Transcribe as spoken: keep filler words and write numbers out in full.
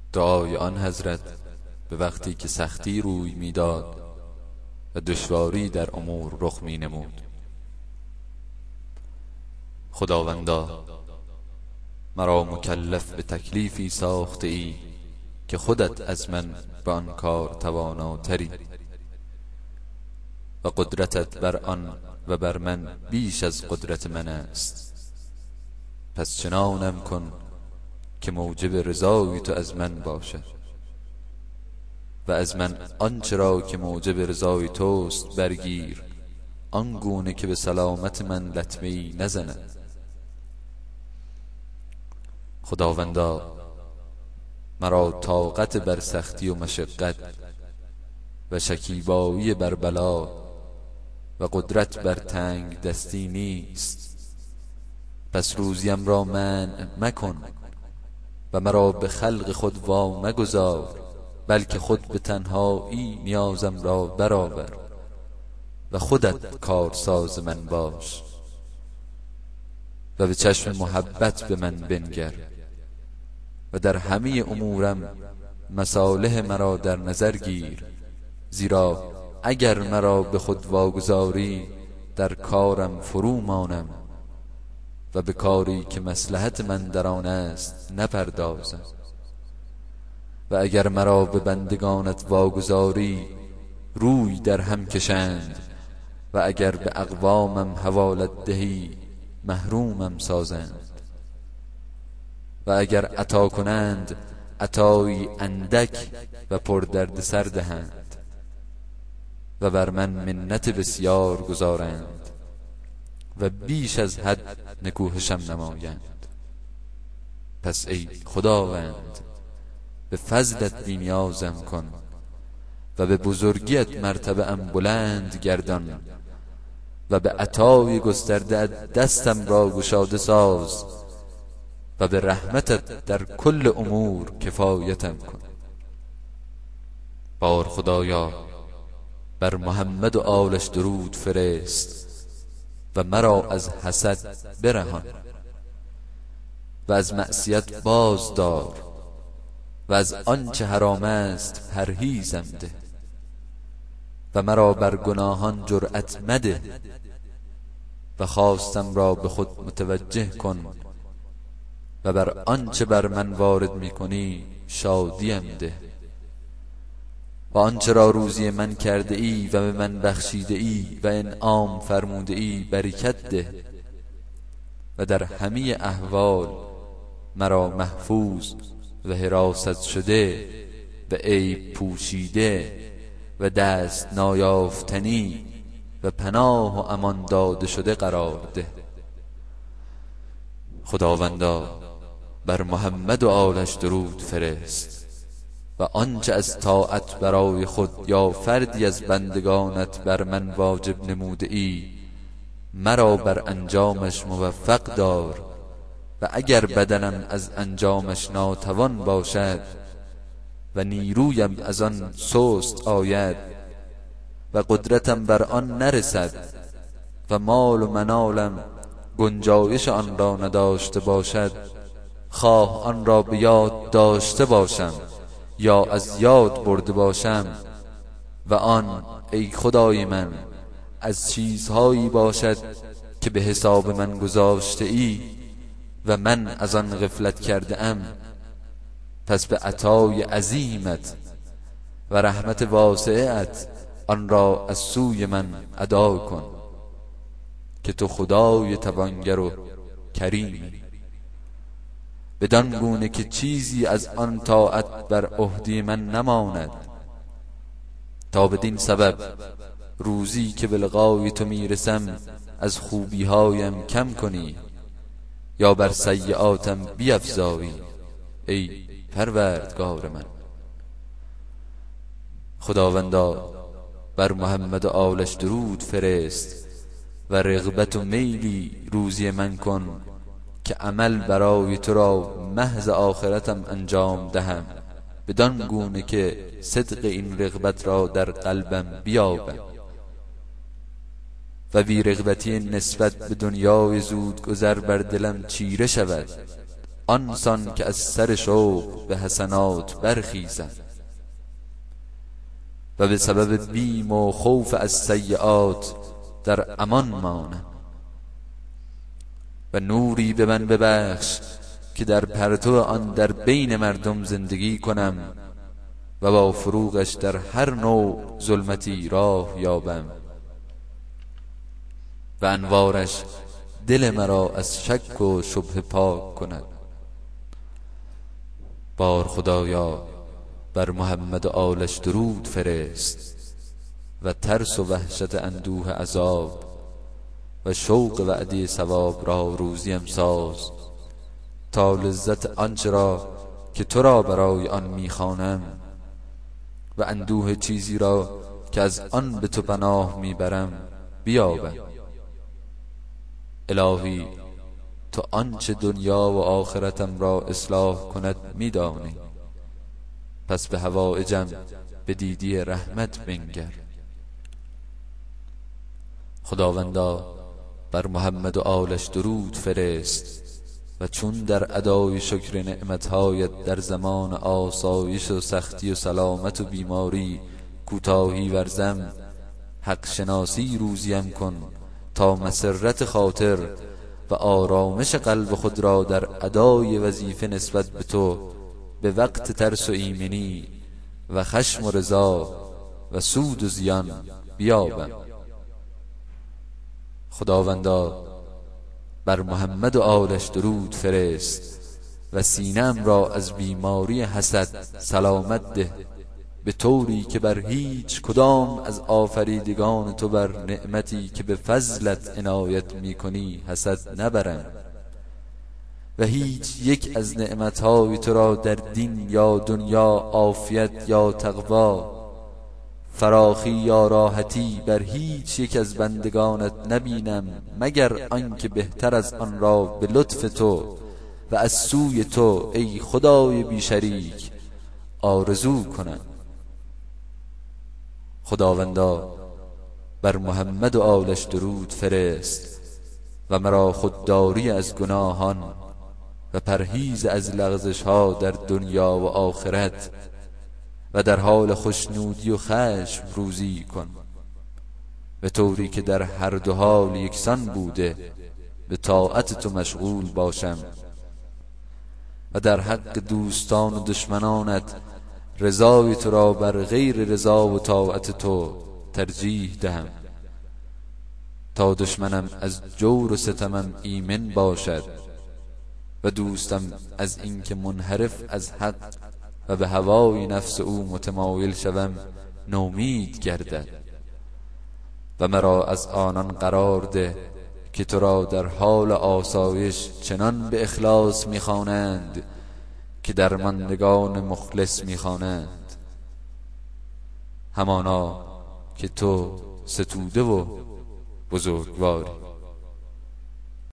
دعای آن حضرت به وقتی که سختی روی میداد و دشواری در امور رخ می نمود. خداوندا، مرا مکلف به تکلیفی ساخته ای که خودت از من به آن کار تواناتری و قدرتت بر آن و بر من بیش از قدرت من است. پس چنانم کن که موجب رضای تو از من باشد و از من آنچه را که موجب رضای توست برگیر، آنگونه که به سلامت من لطمه‌ای نزند. خداوندا، مرا طاقت بر سختی و مشقت و شکیبایی بر بلا و قدرت بر تنگ دستی نیست، پس روزیم را منع مکن و مرا به خلق خود وا مگذار، بلکه خود به تنهایی نیازم را برآور و خودت کارساز من باش و به چشم محبت به من بنگر و در همه امورم مصالح مرا در نظر گیر، زیرا اگر مرا به خود واگذاری در کارم فرو مانم و به کاری که مصلحت من در آن است نپردازم، و اگر مرا به بندگانت واگذاری روی در هم کشند و اگر به اقوامم حوالت دهی محرومم سازند و اگر عطا کنند عطایی اندک و پر درد سر دهند و بر من منت بسیار گذارند و بیش از حد نکوهشم نمایند. پس ای خداوند، به فضلت بی‌نیازم کن و به بزرگیت مرتبه ام بلند گردان و به عطای گسترده دستم را گشاده ساز و به رحمتت در کل امور کفایتم کن. بار خدایا، بر محمد و آلش درود فرست و مرا از حسد برهان و از معصیت باز دار و از آنچه حرام است پرهیزم ده و مرا بر گناهان جرأت مده و خواستم را به خود متوجه کن و بر آنچه بر من وارد میکنی شادیم ده و آنچه را روزی من کرده ای و به من بخشیده ای و انعام فرموده ای برکت ده و در همه احوال مرا محفوظ و حراست شده و عیب پوشیده و دست نایافتنی و پناه و امان داده شده قرار ده. خداوندا، بر محمد و آلش درود فرست و آنچه از طاعت برای خود یا فردی از بندگانت بر من واجب نموده ای مرا بر انجامش موفق دار و اگر بدنم از انجامش ناتوان باشد و نیرویم از آن سست آید و قدرتم بر آن نرسد و مال و منالم گنجایش آن را نداشته باشد، خواه آن را به یاد داشته باشم یا از یاد برده باشم و آن ای خدای من از چیزهایی باشد که به حساب من گذاشته ای و من از آن غفلت کرده ام، پس به عطای عظیمت و رحمت واسعت آن را از سوی من ادا کن که تو خدای توانگر و کریمی، بدان گونه که چیزی از آن طاعت بر عهده من نماند تا بدین سبب روزی که به لقای تو میرسم از خوبیهایم کم کنی یا بر سیئاتم بیفزایی ای پروردگار من. خداوندا، بر محمد و آلش درود فرست و رغبت و میلی روزی من کن که عمل برای تو را محض آخرتم انجام دهم بدان گونه که صدق این رغبت را در قلبم بیابم و بی رغبتی نسبت به دنیای زود گذر بر دلم چیره شود آنسان که از سر شوق به حسنات برخیزم و به سبب بیم و خوف از سیئات در امان مانم. و نوری به من ببخش که در پرتو آن در بین مردم زندگی کنم و با فروغش در هر نوع ظلمتی راه یابم و انوارش دل مرا از شک و شبهه پاک کند. بار خدایا بر محمد و آلش درود فرست و ترس و وحشت اندوه عذاب و شوق وعده ثواب را روزیم ساز، تا لذت آنچه را که تو را برای آن میخوانم و اندوه چیزی را که از آن به تو پناه میبرم بیابم. الهی تو آنچه دنیا و آخرتم را اصلاح کند میدانی، پس به حوائجم به دیدی رحمت بنگر. خداوندا بر محمد و آلش درود فرست و چون در ادای شکر نعمتهایت در زمان آسایش و سختی و سلامت و بیماری کوتاهی ورزم، حق شناسی روزیم کن تا مسرت خاطر و آرامش قلب خود را در ادای وظیفه نسبت به تو به وقت ترس و ایمنی و خشم و رضا و سود و زیان بیابم. خداوندا بر محمد و آلش درود فرست و سینه‌ام را از بیماری حسد سلامت ده، به طوری که بر هیچ کدام از آفریدگان تو بر نعمتی که به فضلت عنایت میکنی حسد نبرم و هیچ یک از نعمتهای تو را در دین یا دنیا عافیت یا تقوا، فراخی یا راحتی بر هیچ یک از بندگانت نبینم مگر آنکه بهتر از آن را به لطف تو و از سوی تو ای خدای بی شریک آرزو کنم. خداوندا بر محمد و آلش درود فرست و مرا خودداری از گناهان و پرهیز از لغزش ها در دنیا و آخرت و در حال خوشنودی و خشم روزی کن، به طوری که در هر دو حال یکسان بوده به طاعت تو مشغول باشم و در حق دوستان و دشمنانت رضای تو را بر غیر رضا و طاعت تو ترجیح دهم، تا دشمنم از جور و ستمم ایمن باشد و دوستم از اینکه منحرف از حق و به هوای نفس او متمایل شوم نومید گردد و مرا از آنان قرار ده که تو را در حال آسایش چنان به اخلاص میخوانند که درماندگان مخلص میخوانند، همانا که تو ستوده و بزرگواری.